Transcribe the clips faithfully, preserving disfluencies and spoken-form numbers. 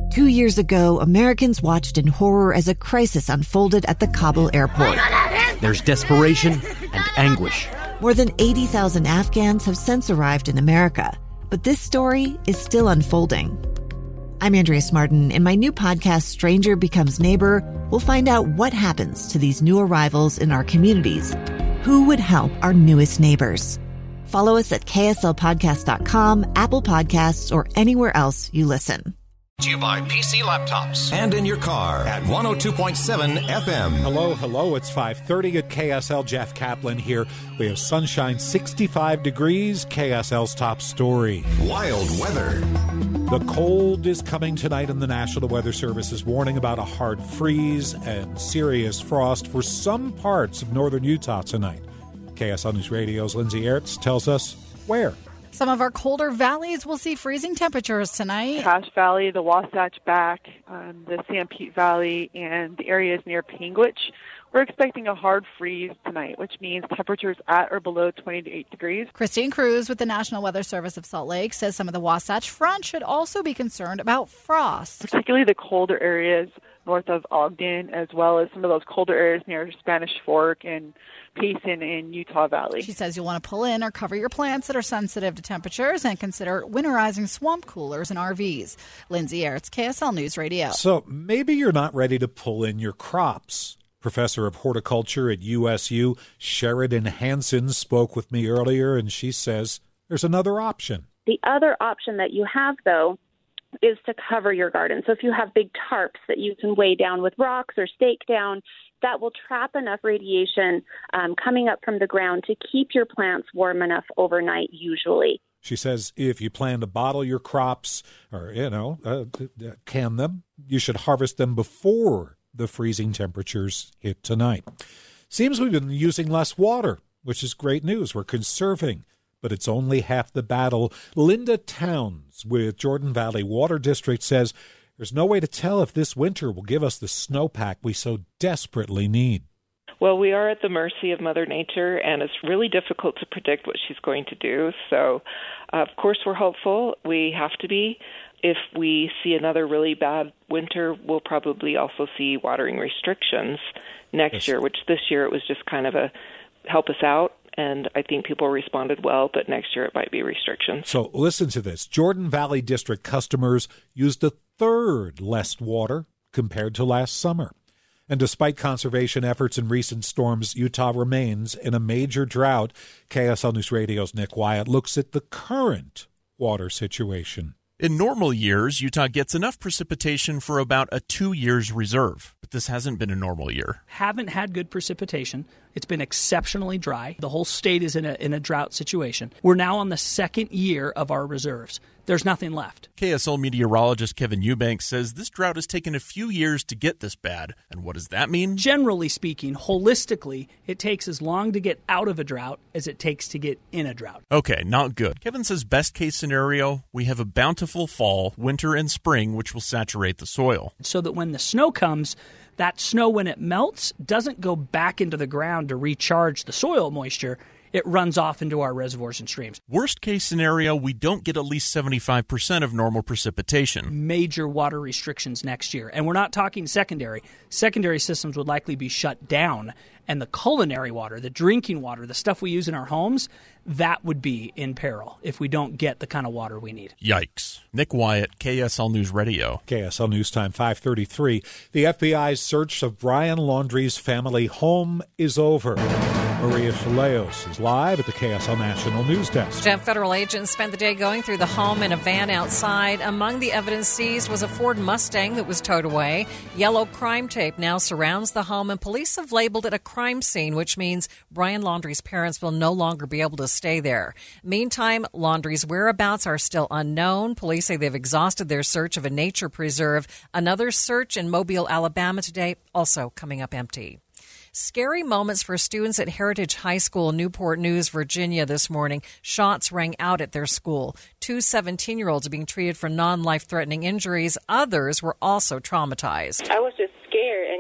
Two years ago, Americans watched in horror as a crisis unfolded at the Kabul airport. There's desperation and anguish. More than eighty thousand Afghans have since arrived in America, but this story is still unfolding. I'm Andrea Martin. In my new podcast, Stranger Becomes Neighbor, we'll find out what happens to these new arrivals in our communities. Who would help our newest neighbors? Follow us at K S L podcast dot com, Apple Podcasts, or anywhere else you listen. To you by P C Laptops. And in your car at one oh two point seven F M. Hello, hello. It's five thirty at K S L. Jeff Kaplan here. We have sunshine, sixty-five degrees. K S L's top story. Wild weather. The cold is coming tonight, and the National Weather Service is warning about a hard freeze and serious frost for some parts of northern Utah tonight. K S L News Radio's Lindsay Ertz tells us where. Some of our colder valleys will see freezing temperatures tonight. Cache Valley, the Wasatch Back, um, the Sanpete Valley, and the areas near Panguitch. We're expecting a hard freeze tonight, which means temperatures at or below twenty-eight degrees. Christine Cruz with the National Weather Service of Salt Lake says some of the Wasatch Front should also be concerned about frost. Particularly the colder areas north of Ogden, as well as some of those colder areas near Spanish Fork and Payson and Utah Valley. She says you'll want to pull in or cover your plants that are sensitive to temperatures and consider winterizing swamp coolers and R Vs. Lindsay Ertz, K S L News Radio. So maybe you're not ready to pull in your crops. Professor of Horticulture at U S U, Sheridan Hansen, spoke with me earlier, and she says there's another option. The other option that you have, though, is to cover your garden. So if you have big tarps that you can weigh down with rocks or stake down, that will trap enough radiation um, coming up from the ground to keep your plants warm enough overnight usually. She says if you plan to bottle your crops or, you know, uh, can them, you should harvest them before the freezing temperatures hit tonight. Seems we've been using less water, which is great news. We're conserving, but it's only half the battle. Linda Towns with Jordan Valley Water District says there's no way to tell if this winter will give us the snowpack we so desperately need. Well, we are at the mercy of Mother Nature, and it's really difficult to predict what she's going to do. So, uh, of course, we're hopeful. We have to be. If we see another really bad winter, we'll probably also see watering restrictions next yes. year, which this year it was just kind of a help us out. And I think people responded well, but next year it might be restrictions. So listen to this. Jordan Valley District customers used a third less water compared to last summer. And despite conservation efforts in recent storms, Utah remains in a major drought. K S L News Radio's Nick Wyatt looks at the current water situation. In normal years, Utah gets enough precipitation for about a two years reserve. But this hasn't been a normal year. Haven't had good precipitation. It's been exceptionally dry. The whole state is in a in a drought situation. We're now on the second year of our reserves. There's nothing left. K S L meteorologist Kevin Eubanks says this drought has taken a few years to get this bad. And what does that mean? Generally speaking, holistically, it takes as long to get out of a drought as it takes to get in a drought. Okay, not good. Kevin says best case scenario, we have a bountiful fall, winter, and spring, which will saturate the soil. So that when the snow comes, that snow, when it melts, doesn't go back into the ground to recharge the soil moisture. It runs off into our reservoirs and streams. Worst case scenario, we don't get at least seventy-five percent of normal precipitation. Major water restrictions next year. And we're not talking secondary. Secondary systems would likely be shut down. And the culinary water, the drinking water, the stuff we use in our homes, that would be in peril if we don't get the kind of water we need. Yikes. Nick Wyatt, K S L News Radio. K S L News Time, five thirty-three. The F B I's search of Brian Laundrie's family home is over. Maria Chaleos is live at the K S L National News Desk. Jeff, federal agents spent the day going through the home in a van outside. Among the evidence seized was a Ford Mustang that was towed away. Yellow crime tape now surrounds the home, and police have labeled it a crime scene, which means Brian Laundrie's parents will no longer be able to stay there. Meantime, Laundrie's whereabouts are still unknown. Police say they've exhausted their search of a nature preserve. Another search in Mobile, Alabama today, also coming up empty. Scary moments for students at Heritage High School, Newport News, Virginia this morning. Shots rang out at their school. Two seventeen-year-olds are being treated for non-life-threatening injuries. Others were also traumatized. I was just scared, and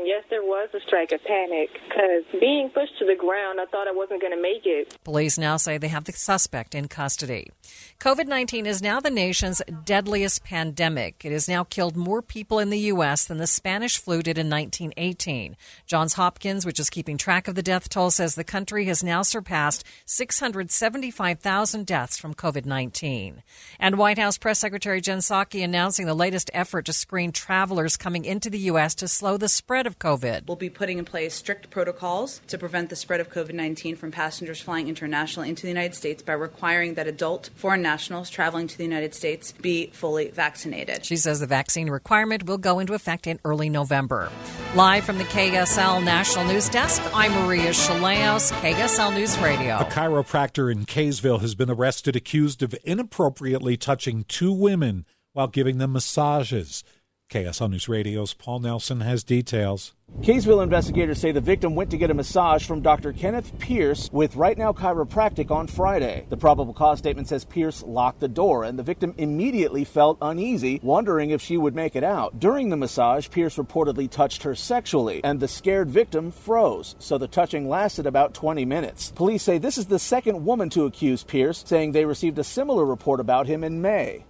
yes, there was a strike of panic because being pushed to the ground, I thought I wasn't going to make it. Police now say they have the suspect in custody. COVID nineteen is now the nation's deadliest pandemic. It has now killed more people in the U S than the Spanish flu did in nineteen eighteen. Johns Hopkins, which is keeping track of the death toll, says the country has now surpassed six hundred seventy-five thousand deaths from COVID nineteen. And White House Press Secretary Jen Psaki announcing the latest effort to screen travelers coming into the U S to slow the spread of COVID. We'll be putting in place strict protocols to prevent the spread of COVID nineteen from passengers flying internationally into the United States by requiring that adult foreign nationals traveling to the United States be fully vaccinated. She says the vaccine requirement will go into effect in early November. Live from the K S L National News Desk, I'm Maria Chaleos, K S L News Radio. A chiropractor in Kaysville has been arrested accused of inappropriately touching two women while giving them massages. K S L News Radio's Paul Nelson has details. Kaysville investigators say the victim went to get a massage from Doctor Kenneth Pierce with Right Now Chiropractic on Friday. The probable cause statement says Pierce locked the door, and the victim immediately felt uneasy, wondering if she would make it out. During the massage, Pierce reportedly touched her sexually, and the scared victim froze, so the touching lasted about twenty minutes. Police say this is the second woman to accuse Pierce, saying they received a similar report about him in May.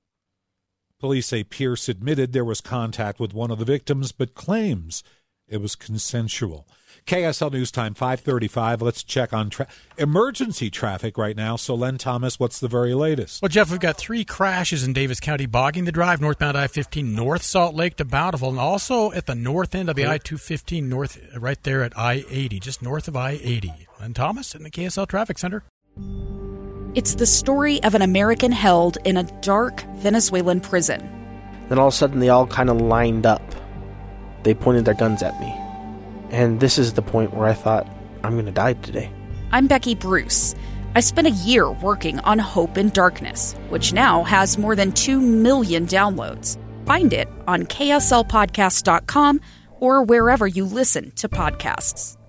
Police say Pierce admitted there was contact with one of the victims, but claims it was consensual. K S L News Time, five thirty-five. Let's check on tra- emergency traffic right now. So, Len Thomas, what's the very latest? Well, Jeff, we've got three crashes in Davis County, bogging the drive, northbound I fifteen, North Salt Lake to Bountiful, and also at the north end of the I two fifteen, north, right there at I eighty, just north of I eighty. Len Thomas in the K S L Traffic Center. It's the story of an American held in a dark Venezuelan prison. Then all of a sudden, they all kind of lined up. They pointed their guns at me. And this is the point where I thought, I'm going to die today. I'm Becky Bruce. I spent a year working on Hope in Darkness, which now has more than two million downloads. Find it on K S L podcast dot com or wherever you listen to podcasts.